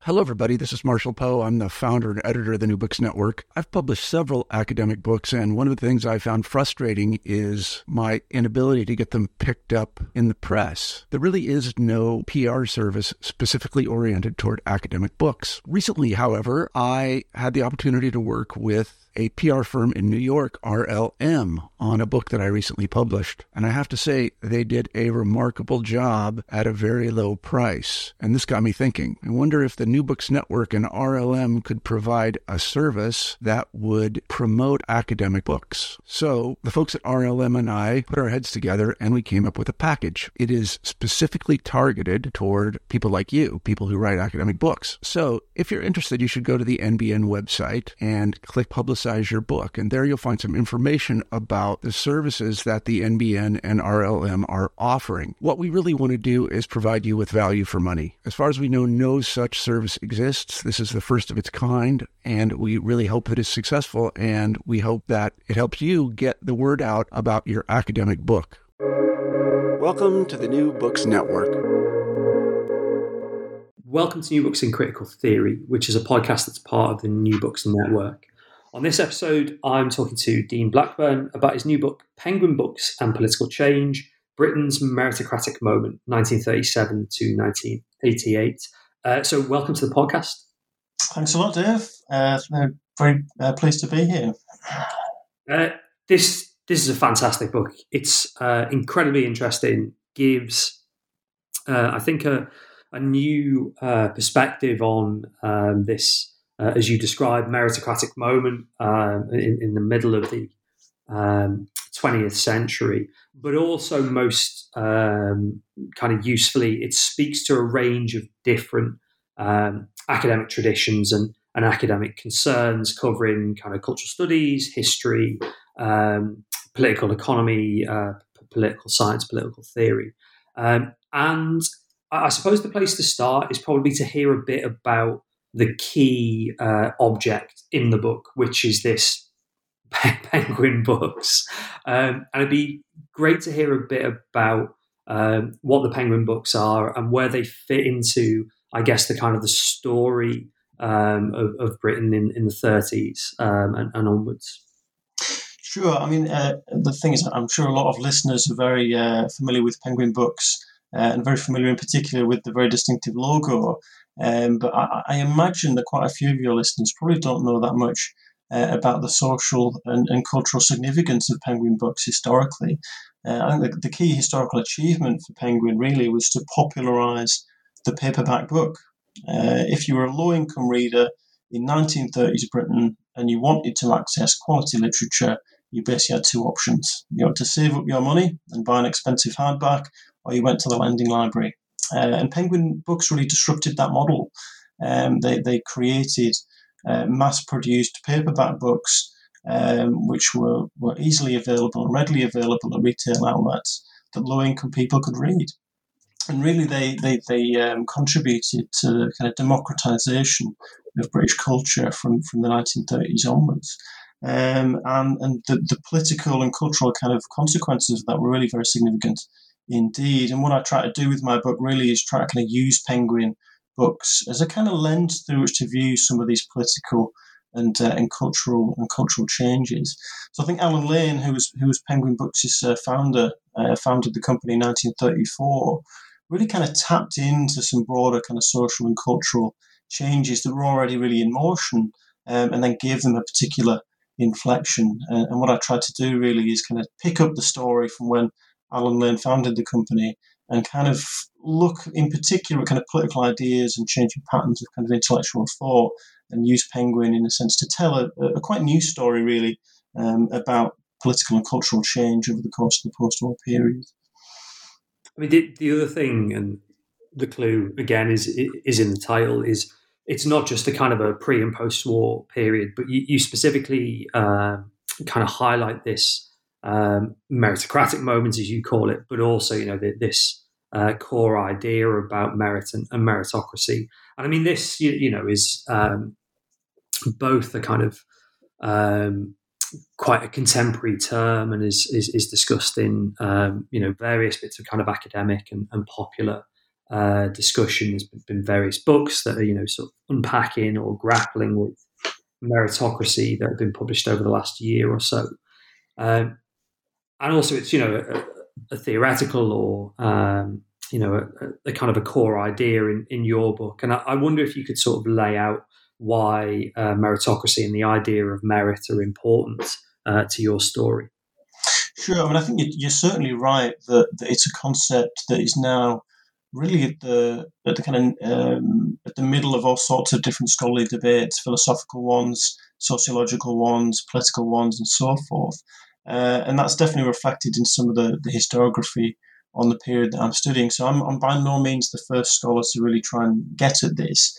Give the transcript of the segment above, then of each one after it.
Hello, everybody. This is Marshall Poe. I'm the founder and editor of the New Books Network. I've published several academic books, and one of the things I found frustrating is my inability to get them picked up in the press. There really is no PR service specifically oriented toward academic books. Recently, however, I had the opportunity to work with a PR firm in New York, RLM, on a book that I recently published. And I have to say, they did a remarkable job at a very low price. And this got me thinking. I wonder if the New Books Network and RLM could provide a service that would promote academic books. So the folks at RLM and I put our heads together and we came up with a package. It is specifically targeted toward people like you, people who write academic books. So if you're interested, you should go to the NBN website and click Publicize Your Book. And there you'll find some information about the services that the NBN and RLM are offering. What we really want to do is provide you with value for money. As far as we know, no such service exists. This is the first of its kind, and we really hope that it's successful, and we hope that it helps you get the word out about your academic book. Welcome to the New Books Network. Welcome to New Books in Critical Theory, which is a podcast that's part of the New Books Network. On this episode, I'm talking to Dean Blackburn about his new book, Penguin Books and Political Change, Britain's Meritocratic Moment, 1937 to 1988. So welcome to the podcast. Thanks a lot, Dave. Very pleased to be here. This is a fantastic book. It's incredibly interesting, gives, I think, a new perspective on this, as you described, meritocratic moment in the middle of the 20th century, but also most kind of usefully, it speaks to a range of different academic traditions and academic concerns covering kind of cultural studies, history, political economy, political science, political theory. And I suppose the place to start is probably to hear a bit about the key object in the book, which is this Penguin Books. And it'd be great to hear a bit about what the Penguin Books are and where they fit into, I guess, the kind of the story of Britain in the 30s and onwards. Sure. I mean, the thing is, I'm sure a lot of listeners are very familiar with Penguin Books and very familiar in particular with the very distinctive logo. But I imagine that quite a few of your listeners probably don't know that much about the social and cultural significance of Penguin Books historically. I think the key historical achievement for Penguin really was to popularise the paperback book. If you were a low-income reader in 1930s Britain and you wanted to access quality literature, you basically had two options. You had to save up your money and buy an expensive hardback, or you went to the lending library. And Penguin Books really disrupted that model. They created mass-produced paperback books, which were easily available and readily available at retail outlets that low-income people could read. And really, they contributed to the kind of democratization of British culture from the 1930s onwards. And the political and cultural kind of consequences of that were really very significant indeed. And what I try to do with my book really is try to kind of use Penguin Books as a kind of lens through which to view some of these political and cultural changes. So I think Alan Lane, who was Penguin Books' founder, founded the company in 1934, really kind of tapped into some broader kind of social and cultural changes that were already really in motion, and then gave them a particular inflection. And what I tried to do really is kind of pick up the story from when Alan Lane founded the company and kind of look in particular at kind of political ideas and changing patterns of kind of intellectual thought, and use Penguin in a sense to tell a quite new story really about political and cultural change over the course of the post-war period. I mean, the other thing, and the clue again is in the title, is it's not just a kind of a pre and post-war period, but you specifically kind of highlight this meritocratic moment, as you call it, but also, you know, this core idea about merit and meritocracy. And I mean, this, you know, is both a kind of quite a contemporary term, and is discussed in various bits of kind of academic and popular discussion. There's been various books that are, sort of unpacking or grappling with meritocracy that have been published over the last year or so. And also it's, a theoretical or, a kind of a core idea in your book. And I wonder if you could sort of lay out why meritocracy and the idea of merit are important to your story. Sure. I mean, I think you're certainly right that it's a concept that is now really at the kind of at the middle of all sorts of different scholarly debates, philosophical ones, sociological ones, political ones, and so forth. And that's definitely reflected in some of the historiography on the period that I'm studying. So I'm by no means the first scholar to really try and get at this.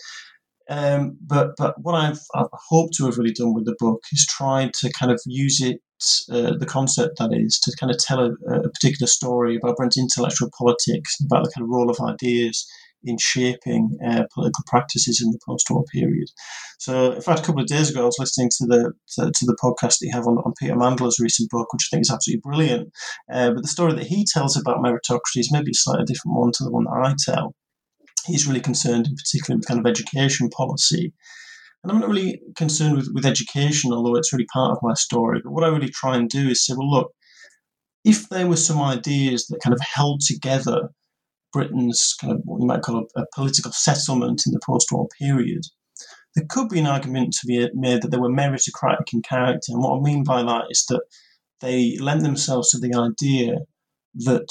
But what I've hoped to have really done with the book is tried to kind of use it, the concept that is, to kind of tell a particular story about Brent's intellectual politics, about the kind of role of ideas in shaping political practices in the post-war period. So, in fact, a couple of days ago, I was listening to the podcast that you have on Peter Mandler's recent book, which I think is absolutely brilliant. But the story that he tells about meritocracy is maybe a slightly different one to the one that I tell. He's really concerned in particular with kind of education policy. And I'm not really concerned with education, although it's really part of my story. But what I really try and do is say, well, look, if there were some ideas that kind of held together Britain's kind of what you might call a political settlement in the post-war period, there could be an argument to be made that they were meritocratic in character. And what I mean by that is that they lent themselves to the idea that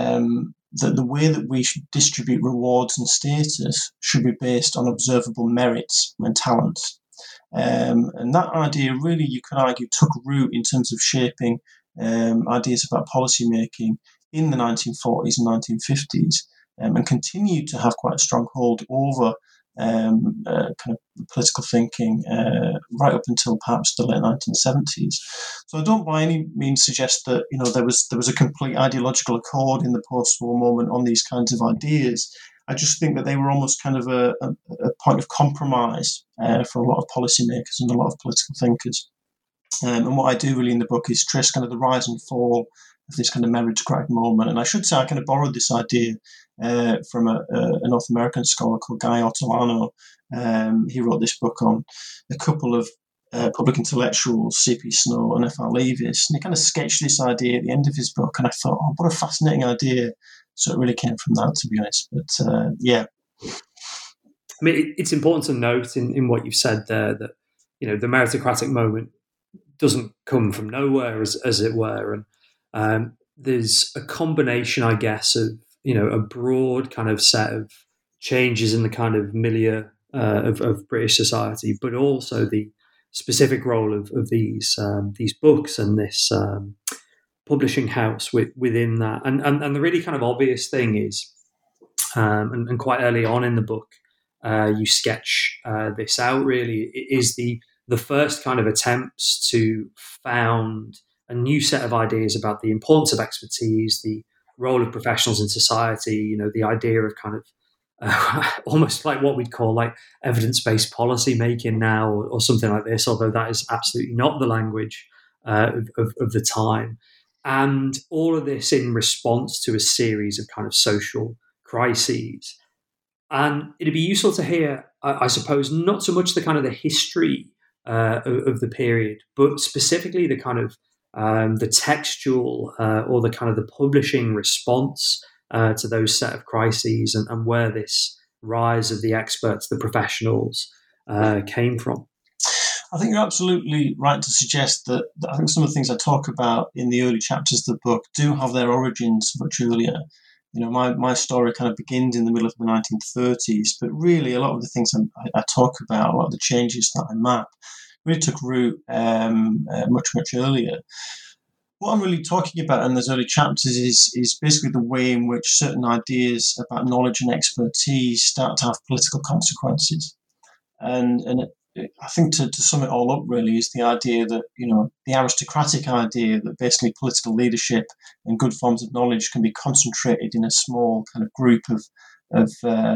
that the way that we should distribute rewards and status should be based on observable merits and talents. And that idea really, you could argue, took root in terms of shaping ideas about policy making in the 1940s and 1950s, and continued to have quite a strong hold over kind of political thinking right up until perhaps the late 1970s. So I don't by any means suggest that there was a complete ideological accord in the post-war moment on these kinds of ideas. I just think that they were almost kind of a point of compromise for a lot of policymakers and a lot of political thinkers. And what I do really in the book is trace kind of the rise and fall of this kind of meritocratic moment. And I should say I kind of borrowed this idea from a North American scholar called Guy Ortolano. He wrote this book on a couple of public intellectuals, C.P. Snow and F.R. Leavis, and he kind of sketched this idea at the end of his book, and I thought, oh, what a fascinating idea. So it really came from that, to be honest. But yeah. I mean, it's important to note in what you've said there that, the meritocratic moment doesn't come from nowhere, as it were. And there's a combination, I guess, of, a broad kind of set of changes in the kind of milieu of British society, but also the specific role of these books and this publishing house within that. And the really kind of obvious thing is, and quite early on in the book, you sketch this out really, it is the first kind of attempts to found a new set of ideas about the importance of expertise, the role of professionals in society, the idea of kind of almost like what we'd call like evidence-based policy making now or something like this, although that is absolutely not the language of the time. And all of this in response to a series of kind of social crises. And it'd be useful to hear, I suppose, not so much the kind of the history of the period, but specifically the kind of the textual or the kind of the publishing response to those set of crises and where this rise of the experts, the professionals, came from. I think you're absolutely right to suggest that I think some of the things I talk about in the early chapters of the book do have their origins much earlier. My story kind of begins in the middle of the 1930s, but really a lot of the things I talk about, a lot of the changes that I map, really took root much, much earlier. What I'm really talking about in those early chapters is basically the way in which certain ideas about knowledge and expertise start to have political consequences. And I think to sum it all up really is the idea that, the aristocratic idea that basically political leadership and good forms of knowledge can be concentrated in a small kind of group of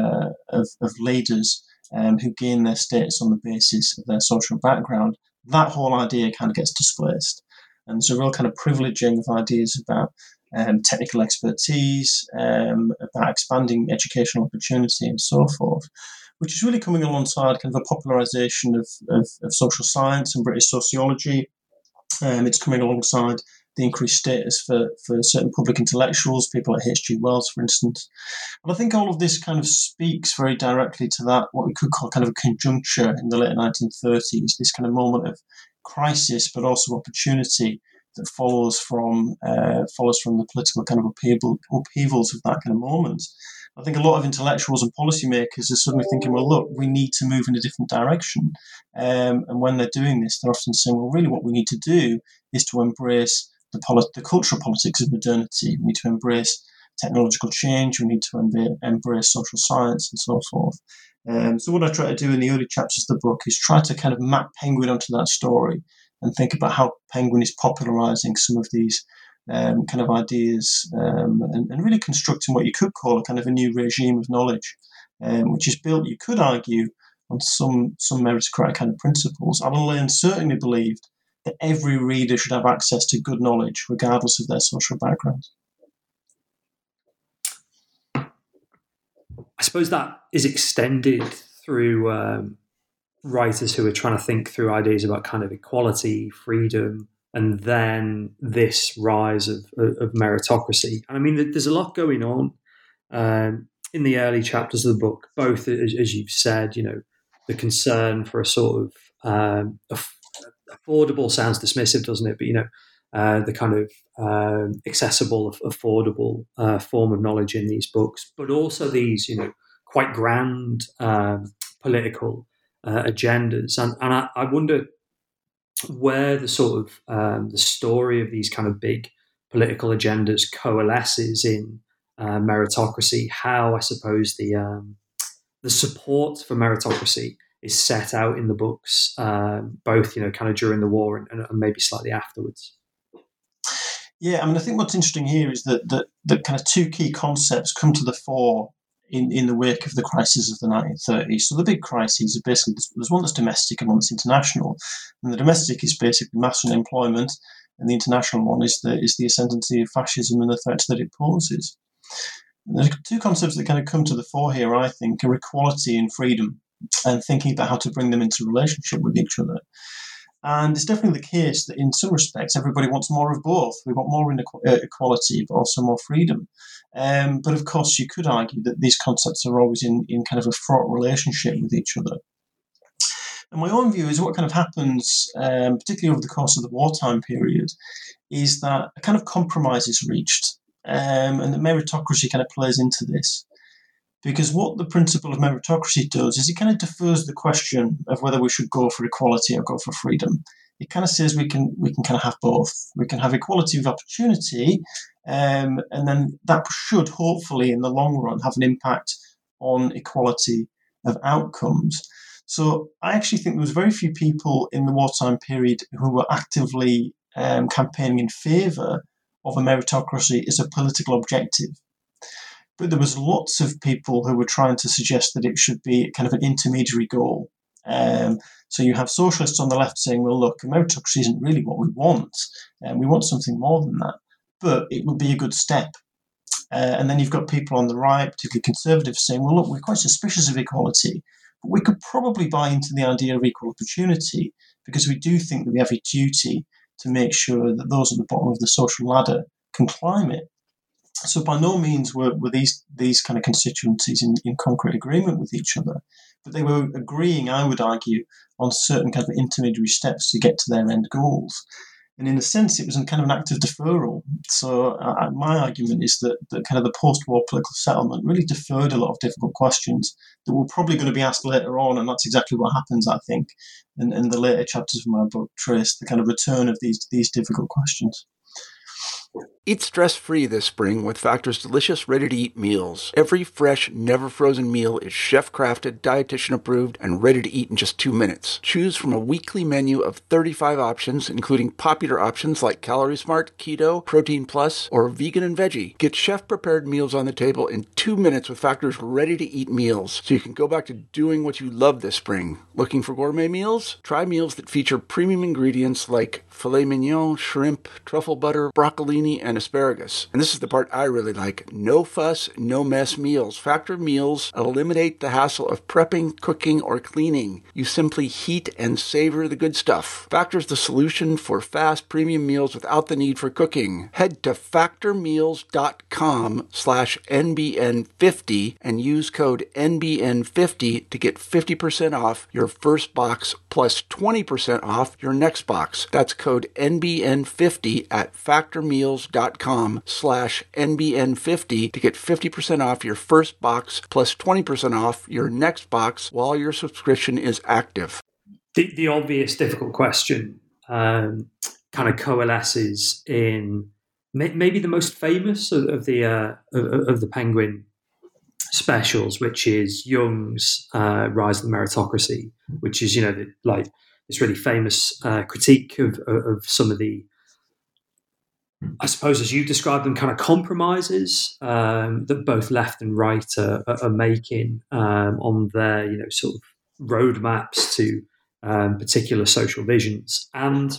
leaders who gain their status on the basis of their social background. That whole idea kind of gets displaced. And there's a real kind of privileging of ideas about technical expertise, about expanding educational opportunity and so forth, which is really coming alongside kind of a popularisation of social science and British sociology. It's coming alongside the increased status for certain public intellectuals, people like H.G. Wells, for instance. And I think all of this kind of speaks very directly to that, what we could call kind of a conjuncture in the late 1930s, this kind of moment of crisis, but also opportunity that follows from the political kind of upheavals of that kind of moment. I think a lot of intellectuals and policymakers are suddenly thinking, well, look, we need to move in a different direction. And when they're doing this, they're often saying, well, really what we need to do is to embrace the cultural politics of modernity. We need to embrace technological change. We need to embrace social science and so forth. So what I try to do in the early chapters of the book is try to kind of map Penguin onto that story and think about how Penguin is popularising some of these kind of ideas and really constructing what you could call a kind of a new regime of knowledge, which is built, you could argue, on some meritocratic kind of principles. Alan Lane certainly believed that every reader should have access to good knowledge, regardless of their social background. I suppose that is extended through writers who are trying to think through ideas about kind of equality, freedom, and then this rise of meritocracy. And I mean, there's a lot going on in the early chapters of the book, both, as you've said, the concern for a sort of affordable sounds dismissive, doesn't it? But, the kind of accessible, affordable form of knowledge in these books, but also these, quite grand political agendas. And I wonder where the sort of the story of these kind of big political agendas coalesces in meritocracy, how I suppose the support for meritocracy is set out in the books, both, kind of during the war and maybe slightly afterwards. Yeah, I mean, I think what's interesting here is that kind of two key concepts come to the fore in the wake of the crisis of the 1930s. So the big crises are basically, there's one that's domestic and one that's international. And the domestic is basically mass unemployment, and the international one is the ascendancy of fascism and the threats that it poses. And there's two concepts that kind of come to the fore here, I think, are equality and freedom, and thinking about how to bring them into relationship with each other. And it's definitely the case that in some respects, everybody wants more of both. We want more equality, but also more freedom. But of course, you could argue that these concepts are always in kind of a fraught relationship with each other. And my own view is what kind of happens, particularly over the course of the wartime period, is that a kind of compromise is reached, and the meritocracy kind of plays into this. Because what the principle of meritocracy does is it kind of defers the question of whether we should go for equality or go for freedom. It kind of says we can kind of have both. We can have equality of opportunity, and then that should hopefully in the long run have an impact on equality of outcomes. So I actually think there was very few people in the wartime period who were actively campaigning in favour of a meritocracy as a political objective. But there was lots of people who were trying to suggest that it should be kind of an intermediary goal. So you have socialists on the left saying, well, look, meritocracy isn't really what we want, and we want something more than that, but it would be a good step. And then you've got people on the right, particularly conservatives, saying, well, look, we're quite suspicious of equality, but we could probably buy into the idea of equal opportunity because we do think that we have a duty to make sure that those at the bottom of the social ladder can climb it. So by no means were these kind of constituencies in concrete agreement with each other, but they were agreeing, I would argue, on certain kind of intermediary steps to get to their end goals. And in a sense, it was kind of an act of deferral. So my argument is that kind of the post-war political settlement really deferred a lot of difficult questions that were probably going to be asked later on, and that's exactly what happens, I think. And the later chapters of my book trace the kind of return of these difficult questions. Eat stress-free this spring with Factor's delicious ready-to-eat meals. Every fresh, never-frozen meal is chef-crafted, dietitian-approved, and ready to eat in just 2 minutes. Choose from a weekly menu of 35 options, including popular options like Calorie Smart, Keto, Protein Plus, or Vegan and Veggie. Get chef-prepared meals on the table in 2 minutes with Factor's ready-to-eat meals, so you can go back to doing what you love this spring. Looking for gourmet meals? Try meals that feature premium ingredients like filet mignon, shrimp, truffle butter, broccolini, zucchini, and asparagus. And this is the part I really like. No fuss, no mess meals. Factor meals eliminate the hassle of prepping, cooking, or cleaning. You simply heat and savor the good stuff. Factor's the solution for fast premium meals without the need for cooking. Head to factormeals.com/NBN50 and use code NBN50 to get 50% off your first box plus 20% off your next box. That's code NBN50 at factormeals.com/NBN50 to get 50% off your first box plus 20% off your next box while your subscription is active. The obvious difficult question kind of coalesces in maybe the most famous of the Penguin specials, which is Jung's Rise of the Meritocracy, which is like this really famous critique of some of the, I suppose, as you described them, kind of compromises that both left and right are making on their sort of roadmaps to particular social visions. And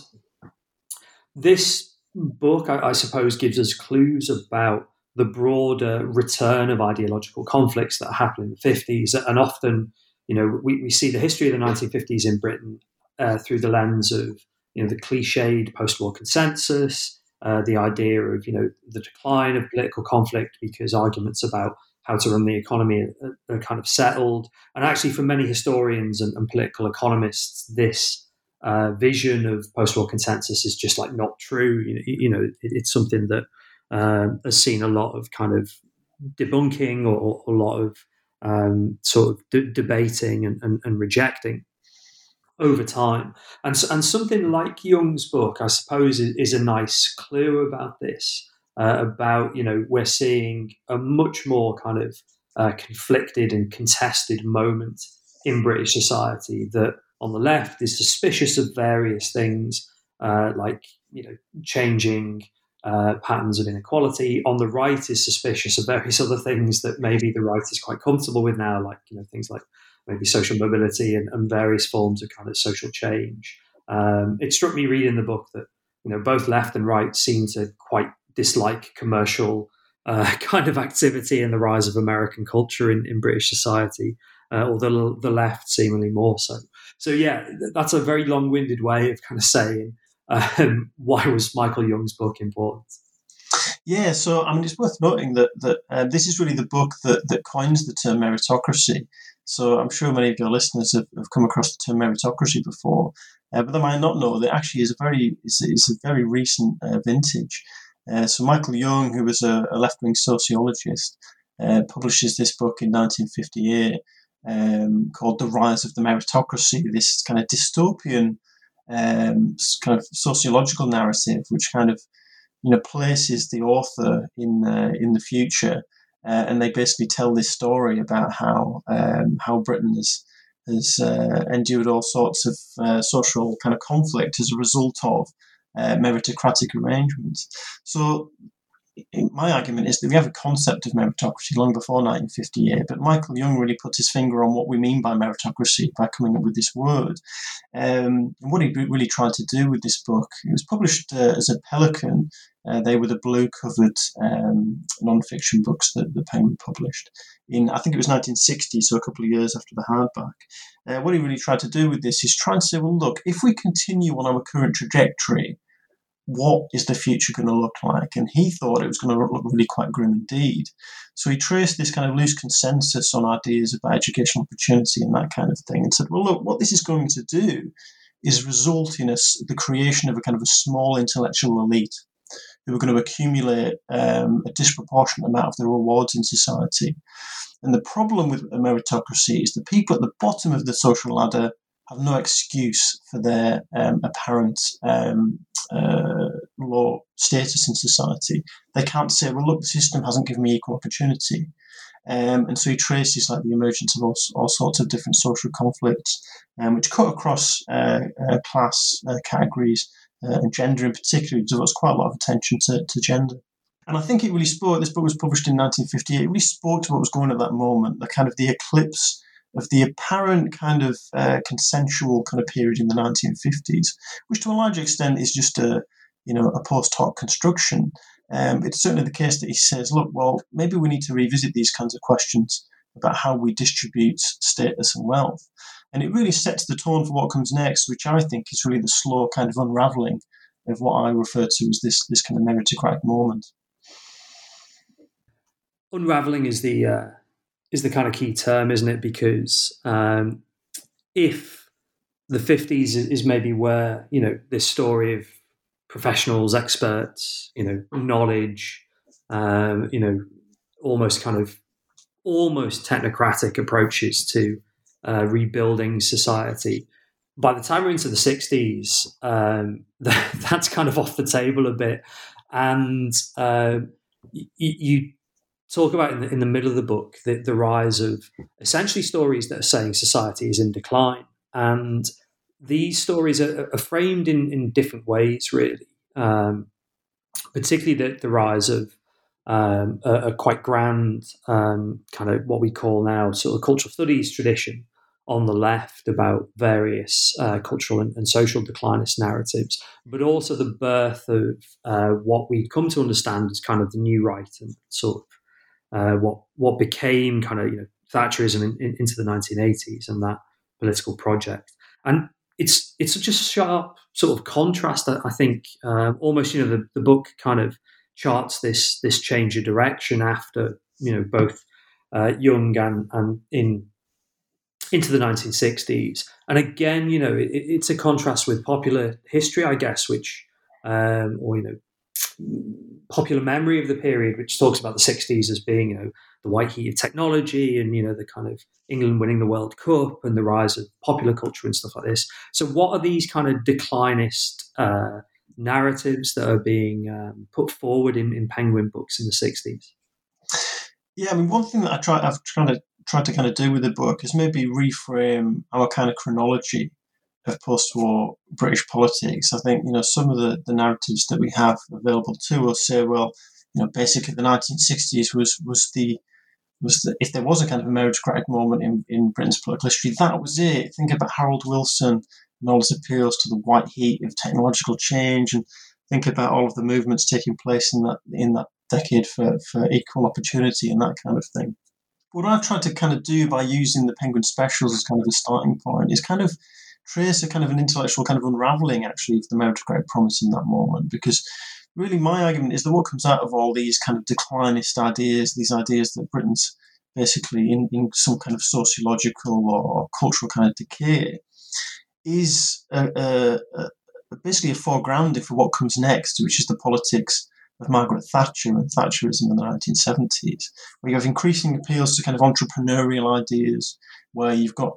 this book, I suppose, gives us clues about the broader return of ideological conflicts that happened in the 50s. And often, we see the history of the 1950s in Britain through the lens of, the cliched post-war consensus, the idea of, the decline of political conflict because arguments about how to run the economy are kind of settled. And actually, for many historians and political economists, this vision of post-war consensus is just like not true. It's something that has seen a lot of kind of debunking or a lot of sort of debating and rejecting over time. And something like Jung's book, I suppose, is a nice clue about this. About we're seeing a much more kind of conflicted and contested moment in British society that on the left is suspicious of various things like changing patterns of inequality. On the right is suspicious of various other things that maybe the right is quite comfortable with now, like things like maybe social mobility and various forms of kind of social change. It struck me reading the book that both left and right seem to quite dislike commercial kind of activity and the rise of American culture in British society, although the left seemingly more so. So yeah, that's a very long-winded way of kind of saying why was Michael Jung's book important? Yeah, so I mean, it's worth noting that this is really the book that coins the term meritocracy. So I'm sure many of your listeners have come across the term meritocracy before, but they might not know that actually is a very recent vintage. So Michael Jung, who was a left-wing sociologist, publishes this book in 1958 called The Rise of the Meritocracy, this kind of dystopian kind of sociological narrative, which kind of places the author in the future, and they basically tell this story about how Britain has endured all sorts of social kind of conflict as a result of meritocratic arrangements. So my argument is that we have a concept of meritocracy long before 1958, but Michael Jung really put his finger on what we mean by meritocracy by coming up with this word. And what he really tried to do with this book, it was published as a Pelican. They were the blue-covered non-fiction books that the Penguin published in, I think it was 1960, so a couple of years after the hardback. What he really tried to do with this is try and say, well, look, if we continue on our current trajectory, what is the future going to look like? And he thought it was going to look really quite grim indeed. So he traced this kind of loose consensus on ideas about educational opportunity and that kind of thing and said, well, look, what this is going to do is result in the creation of a kind of a small intellectual elite who are going to accumulate a disproportionate amount of the rewards in society. And the problem with a meritocracy is the people at the bottom of the social ladder have no excuse for their apparent low status in society. They can't say, well, look, the system hasn't given me equal opportunity. And so he traces like the emergence of all sorts of different social conflicts, which cut across class categories and gender in particular. He devotes quite a lot of attention to gender. And I think it really spoke, this book was published in 1958, it really spoke to what was going on at that moment, the kind of the eclipse of the apparent kind of consensual kind of period in the 1950s, which to a large extent is just a post hoc construction. It's certainly the case that he says, look, well, maybe we need to revisit these kinds of questions about how we distribute status and wealth. And it really sets the tone for what comes next, which I think is really the slow kind of unravelling of what I refer to as this kind of meritocratic moment. Unravelling is the kind of key term, isn't it? Because if the 50s is maybe where, this story of professionals, experts, knowledge, almost technocratic approaches to rebuilding society. By the time we're into the 60s, that's kind of off the table a bit. And you talk about in the middle of the book the rise of essentially stories that are saying society is in decline. And these stories are framed in different ways, really. Particularly the rise of a quite grand kind of what we call now sort of cultural studies tradition on the left about various cultural and social declinist narratives, but also the birth of what we come to understand as kind of the new right and sort of what became kind of Thatcherism into the 1980s and that political project. And it's such a sharp sort of contrast that I think almost the book kind of charts this change of direction after both Young and into the 1960s. And again, it's a contrast with popular history, I guess, which popular memory of the period, which talks about the 60s as being the white heat of technology and the kind of England winning the World Cup and the rise of popular culture and stuff like this. So what are these kind of declinist narratives that are being put forward in Penguin books in the 60s? Yeah, I mean, one thing that I've tried to kind of do with the book is maybe reframe our kind of chronology of post-war British politics. I think, some of the narratives that we have available to us say, well, basically the 1960s was the if there was a kind of a meritocratic moment in Britain's political history, that was it. Think about Harold Wilson and all his appeals to the white heat of technological change, and think about all of the movements taking place in that decade for equal opportunity and that kind of thing. What I've tried to kind of do by using the Penguin specials as kind of a starting point is kind of trace a kind of an intellectual kind of unravelling, actually, of the meritocratic promise in that moment. Because really my argument is that what comes out of all these kind of declinist ideas, these ideas that Britain's basically in some kind of sociological or cultural kind of decay, is basically a foregrounding for what comes next, which is the politics of Margaret Thatcher and Thatcherism in the 1970s, where you have increasing appeals to kind of entrepreneurial ideas, where you've got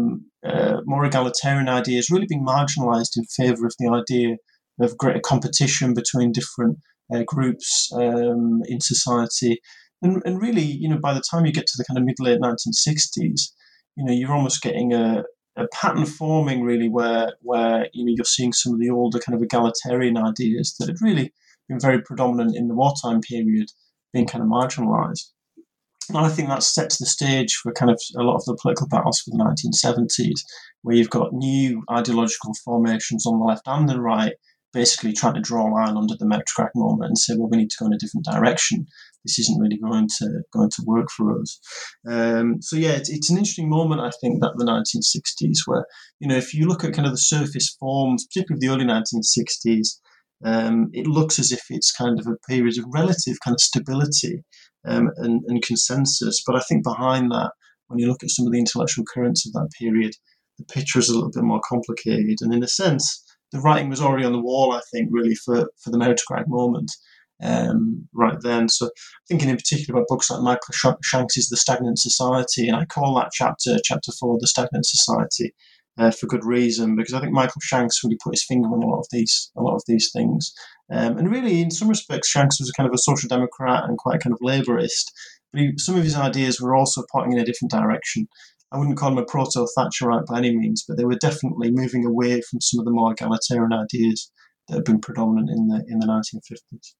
more egalitarian ideas really being marginalised in favour of the idea of greater competition between different groups in society. And really, by the time you get to the kind of mid-late 1960s, you're almost getting a pattern forming, really, where you're seeing some of the older kind of egalitarian ideas that had really been very predominant in the wartime period being kind of marginalised. And I think that sets the stage for kind of a lot of the political battles for the 1970s, where you've got new ideological formations on the left and the right basically trying to draw a line under the meritocratic moment and say, well, we need to go in a different direction. This isn't really going to work for us. So yeah, it's an interesting moment, I think, that the 1960s, where, if you look at kind of the surface forms, particularly the early 1960s, it looks as if it's kind of a period of relative kind of stability and consensus. But I think behind that, when you look at some of the intellectual currents of that period, the picture is a little bit more complicated. And in a sense, the writing was already on the wall, I think, really for the meritocratic moment right then. So thinking in particular about books like Michael Shanks's The Stagnant Society, and I call that chapter 4, The Stagnant Society, for good reason, because I think Michael Shanks really put his finger on a lot of these things. And really, in some respects, Shanks was a kind of a social democrat and quite kind of labourist, but some of his ideas were also pointing in a different direction. I wouldn't call him a proto-Thatcherite by any means, but they were definitely moving away from some of the more egalitarian ideas that have been predominant in the 1950s.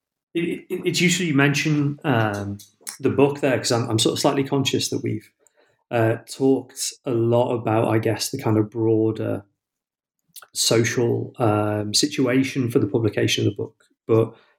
It's useful you mention the book there, because I'm sort of slightly conscious that we've talked a lot about, I guess, the kind of broader social situation for the publication of the book. But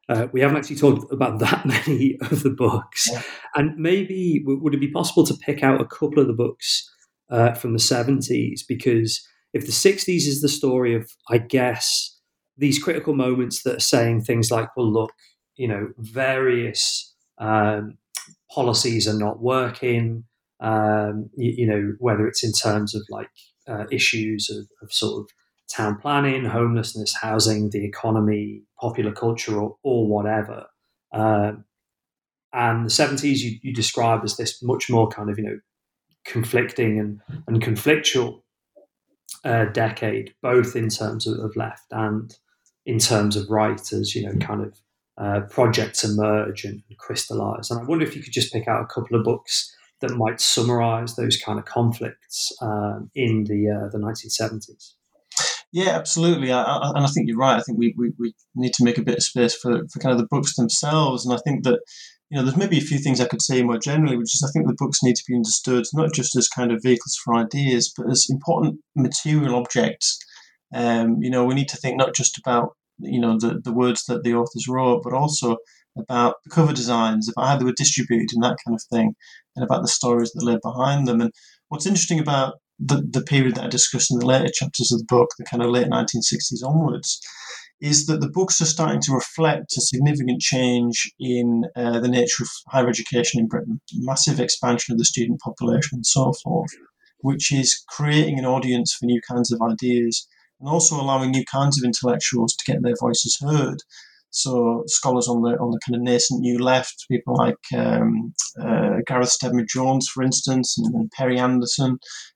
we haven't actually talked about that many of the books. Yeah. And maybe would it be possible to pick out a couple of the books from the 70s? Because if the 60s is the story of, I guess, these critical moments that are saying things like, well, look, various policies are not working, whether it's in terms of like issues of sort of town planning, homelessness, housing, the economy, popular culture, or whatever. And the 70s you describe as this much more kind of, conflicting and conflictual decade, both in terms of left and in terms of right, as, kind of projects emerge and crystallize. And I wonder if you could just pick out a couple of books that might summarize those kind of conflicts in the 1970s. Yeah, absolutely. And I think you're right. I think we need to make a bit of space for kind of the books themselves. And I think that, there's maybe a few things I could say more generally, which is I think the books need to be understood not just as kind of vehicles for ideas, but as important material objects. We need to think not just about, the words that the authors wrote, but also about the cover designs, about how they were distributed and that kind of thing, and about the stories that lay behind them. And what's interesting about the period that I discussed in the later chapters of the book, the kind of late 1960s onwards, is that the books are starting to reflect a significant change in the nature of higher education in Britain, massive expansion of the student population and so forth, which is creating an audience for new kinds of ideas and also allowing new kinds of intellectuals to get their voices heard. So scholars on the kind of nascent new left, people like Gareth Stedman Jones, for instance, and Perry Anderson,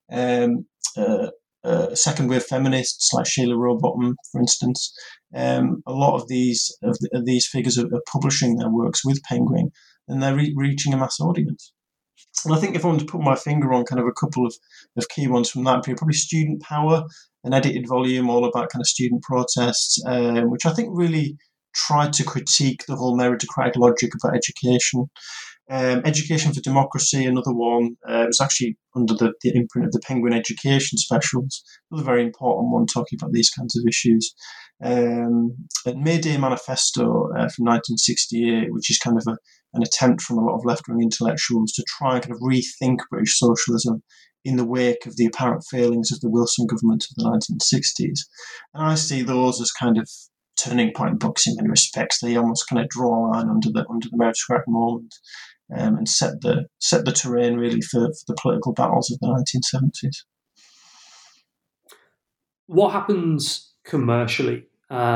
second wave feminists like Sheila Rowbottom, for instance. A lot of these figures are publishing their works with Penguin, and they're reaching a mass audience. And I think if I want to put my finger on kind of a couple of key ones from that period, probably Student Power, an edited volume all about kind of student protests, which I think really tried to critique the whole meritocratic logic about education. Education for Democracy, another one, it was actually under the imprint of the Penguin Education Specials, another very important one talking about these kinds of issues. And May Day Manifesto from 1968, which is kind of an attempt from a lot of left-wing intellectuals to try and kind of rethink British socialism in the wake of the apparent failings of the Wilson government of the 1960s. And I see those as kind of turning point books in many respects. They almost kind of draw a line under the meritocratic moment and set the terrain really for the political battles of the 1970s. What happens commercially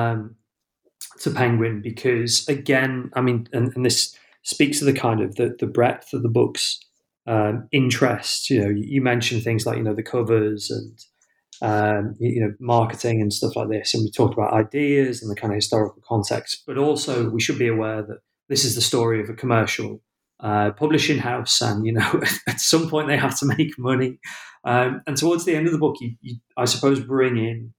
to Penguin? Because again, I mean, and this speaks to the kind of the breadth of the book's interests. You mentioned things like the covers and marketing and stuff like this, and we talked about ideas and the kind of historical context. But also, we should be aware that this is the story of a commercial publishing house, and at some point they have to make money. And towards the end of the book, you I suppose bring in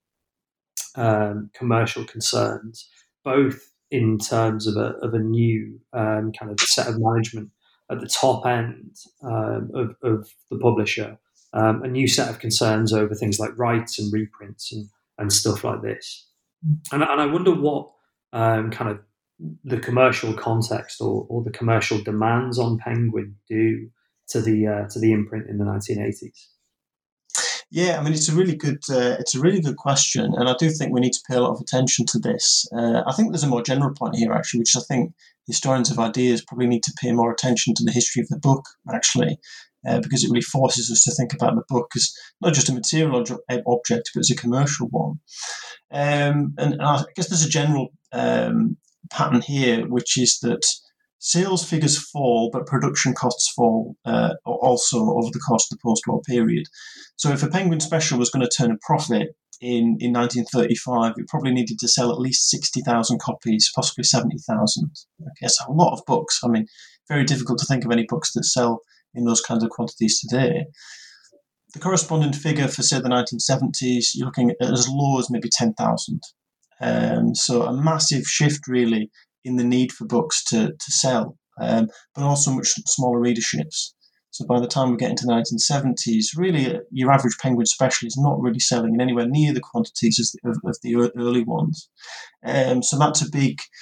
commercial concerns, both in terms of a new kind of set of management at the top end of the publisher, a new set of concerns over things like rights and reprints and stuff like this. And I wonder what kind of the commercial context or the commercial demands on Penguin do to the imprint in the 1980s. Yeah, I mean, it's a really good question, and I do think we need to pay a lot of attention to this. I think there's a more general point here, actually, which I think historians of ideas probably need to pay more attention to the history of the book, actually, because it really forces us to think about the book as not just a material object, but as a commercial one. And I guess there's a general pattern here, which is that sales figures fall, but production costs fall also over the course of the post-war period. So if a Penguin special was going to turn a profit in 1935, it probably needed to sell at least 60,000 copies, possibly 70,000. I guess a lot of books. I mean, very difficult to think of any books that sell in those kinds of quantities today. The corresponding figure for, say, the 1970s, you're looking at as low as maybe 10,000. So a massive shift, really, in the need for books to sell, but also much smaller readerships. So by the time we get into the 1970s, really your average Penguin special is not really selling in anywhere near the quantities of the early ones. So that's a big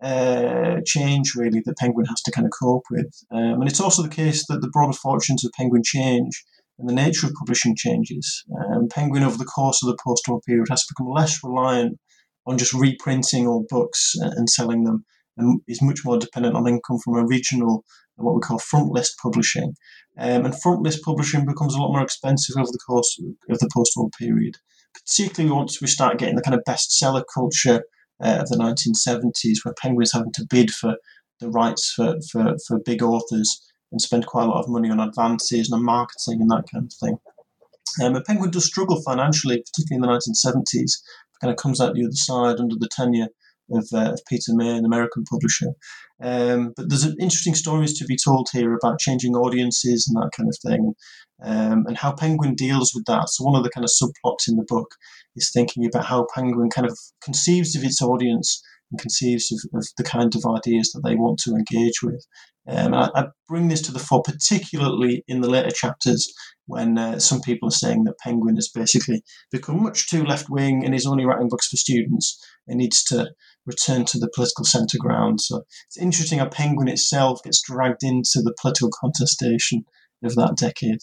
change, really, that Penguin has to kind of cope with. And it's also the case that the broader fortunes of Penguin change and the nature of publishing changes. Penguin, over the course of the post-war period, has become less reliant on just reprinting old books and selling them, and is much more dependent on income from original, what we call front list publishing. And front list publishing becomes a lot more expensive over the course of the post-war period, particularly once we start getting the kind of bestseller culture of the 1970s, where Penguin's having to bid for the rights for big authors and spend quite a lot of money on advances and on marketing and that kind of thing. And Penguin does struggle financially, particularly in the 1970s. It kind of comes out the other side under the tenure of Peter May, an American publisher. But there's interesting stories to be told here about changing audiences and that kind of thing, and how Penguin deals with that. So one of the kind of subplots in the book is thinking about how Penguin kind of conceives of its audience and conceives of the kind of ideas that they want to engage with. And I bring this to the fore, particularly in the later chapters, when some people are saying that Penguin has basically become much too left-wing and is only writing books for students and needs to return to the political centre ground. So it's interesting how Penguin itself gets dragged into the political contestation of that decade.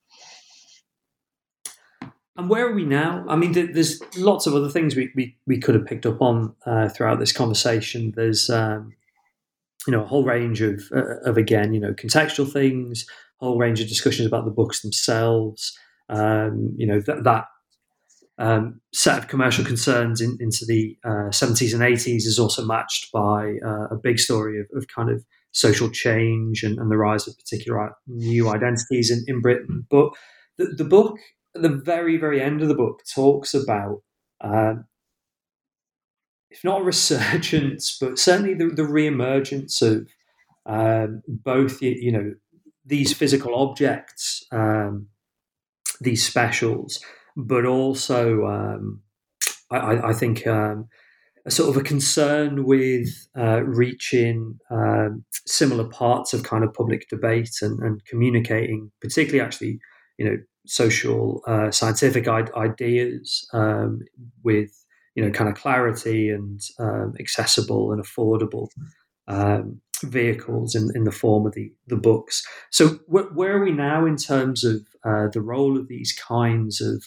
And where are we now? I mean, there's lots of other things we could have picked up on throughout this conversation. There's a whole range of again, contextual things, a whole range of discussions about the books themselves. That set of commercial concerns into the 70s and 80s is also matched by a big story of kind of social change and the rise of particular new identities in Britain. But the book, at the very, very end of the book, talks about, if not a resurgence, but certainly the re-emergence of both, these physical objects, these specials, but also, I think, a sort of a concern with reaching similar parts of kind of public debate and communicating, particularly actually, social scientific ideas with kind of clarity and accessible and affordable vehicles in the form of the books. So where are we now in terms of the role of these kinds of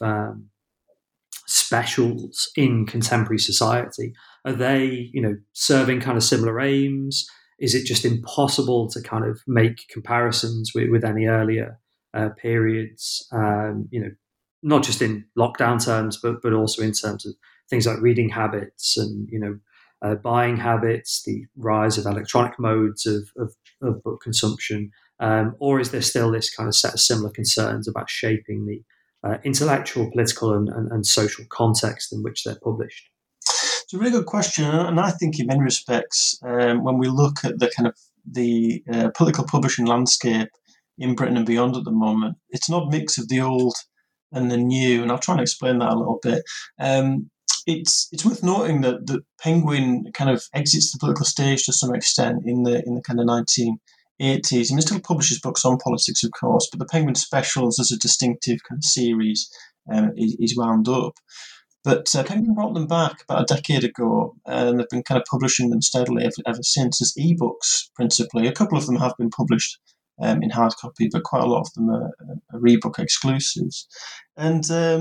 specials in contemporary society? Are they serving kind of similar aims? Is it just impossible to kind of make comparisons with any earlier periods, not just in lockdown terms, but also in terms of things like reading habits and, buying habits, the rise of electronic modes of book consumption? Or is there still this kind of set of similar concerns about shaping the intellectual, political and social context in which they're published? It's a really good question. And I think in many respects, when we look at the kind of the political publishing landscape in Britain and beyond at the moment, it's an odd mix of the old and the new, and I'll try and explain that a little bit. It's worth noting that Penguin kind of exits the political stage to some extent in the kind of 1980s, and it still publishes books on politics, of course, but the Penguin Specials as a distinctive kind of series is wound up. But Penguin brought them back about a decade ago, and they've been kind of publishing them steadily ever since as ebooks, principally. A couple of them have been published in hard copy, but quite a lot of them are ebook exclusives. And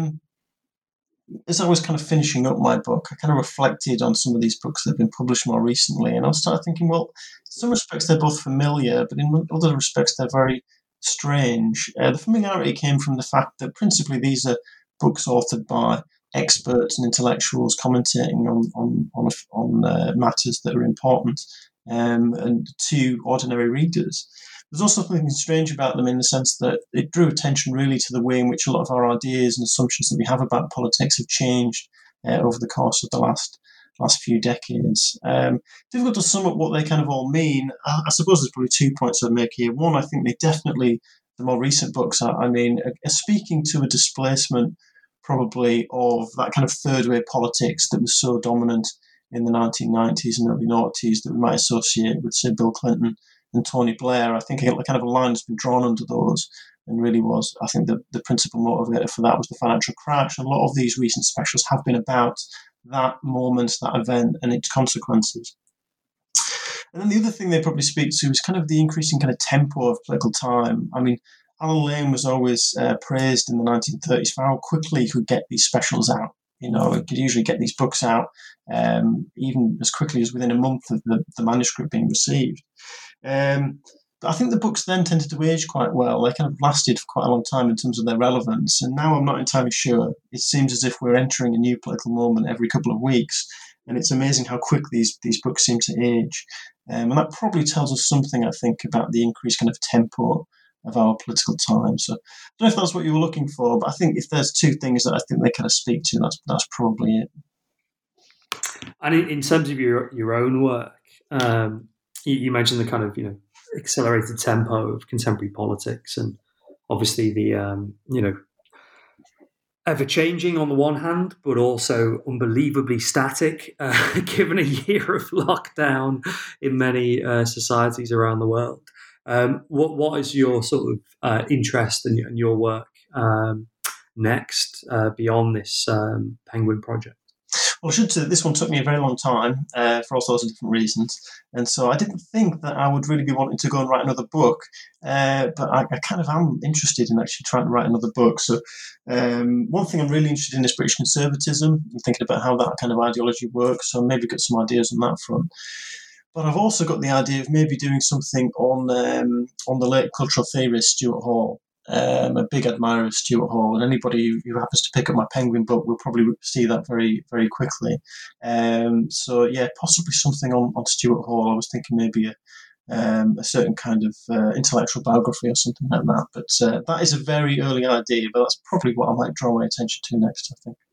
as I was kind of finishing up my book, I kind of reflected on some of these books that have been published more recently, and I started thinking, well, in some respects they're both familiar, but in other respects they're very strange. The familiarity came from the fact that principally these are books authored by experts and intellectuals commentating on matters that are important and to ordinary readers. There's also something strange about them in the sense that it drew attention really to the way in which a lot of our ideas and assumptions that we have about politics have changed over the course of the last few decades. Difficult to sum up what they kind of all mean. I suppose there's probably 2 points I'd make here. One, I think they definitely, the more recent books, are speaking to a displacement probably of that kind of third way politics that was so dominant in the 1990s and early noughties that we might associate with, say, Bill Clinton and Tony Blair. I think a kind of a line has been drawn under those, and really was, I think, the principal motivator for that was the financial crash. A lot of these recent specials have been about that moment, that event, and its consequences. And then the other thing they probably speak to is kind of the increasing kind of tempo of political time. I mean, Alan Lane was always praised in the 1930s for how quickly he could get these specials out. He could usually get these books out even as quickly as within a month of the manuscript being received. But I think the books then tended to age quite well. They kind of lasted for quite a long time in terms of their relevance. And now I'm not entirely sure. It seems as if we're entering a new political moment every couple of weeks. And it's amazing how quick these books seem to age. And that probably tells us something, I think, about the increased kind of tempo of our political time. So I don't know if that's what you were looking for, but I think if there's two things that I think they kind of speak to, that's probably it. And in terms of your own work, you mentioned the kind of accelerated tempo of contemporary politics, and obviously the ever changing on the one hand, but also unbelievably static, given a year of lockdown in many societies around the world. What is your sort of interest and your work next beyond this Penguin project? Well, I should say that this one took me a very long time for all sorts of different reasons. And so I didn't think that I would really be wanting to go and write another book. But I kind of am interested in actually trying to write another book. So one thing I'm really interested in is British conservatism and thinking about how that kind of ideology works. So maybe get some ideas on that front. But I've also got the idea of maybe doing something on the late cultural theorist Stuart Hall. I'm a big admirer of Stuart Hall, and anybody who happens to pick up my Penguin book will probably see that very, very quickly. So, yeah, possibly something on Stuart Hall. I was thinking maybe a certain kind of intellectual biography or something like that. But that is a very early idea, but that's probably what I might draw my attention to next, I think.